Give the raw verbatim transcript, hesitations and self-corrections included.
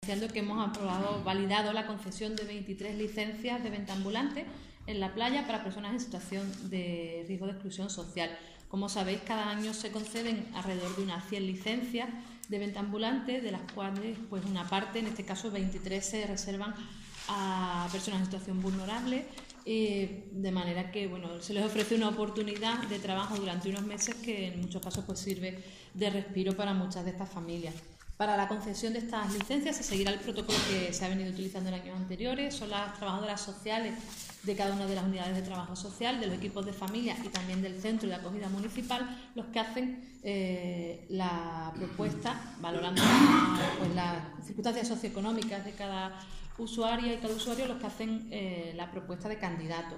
anunciando que hemos aprobado, validado la concesión de veintitrés licencias de venta ambulante en la playa para personas en situación de riesgo de exclusión social. Como sabéis, cada año se conceden alrededor de unas cien licencias de venta ambulante, de las cuales pues una parte, en este caso veintitrés, se reservan a personas en situación vulnerable, eh, de manera que bueno, se les ofrece una oportunidad de trabajo durante unos meses que en muchos casos pues sirve de respiro para muchas de estas familias. Para la concesión de estas licencias se seguirá el protocolo que se ha venido utilizando en años anteriores. Son las trabajadoras sociales de cada una de las unidades de trabajo social, de los equipos de familia y también del centro de acogida municipal, los que hacen eh, la propuesta, valorando pues, las circunstancias socioeconómicas de cada usuaria y cada usuario, los que hacen eh, la propuesta de candidatos.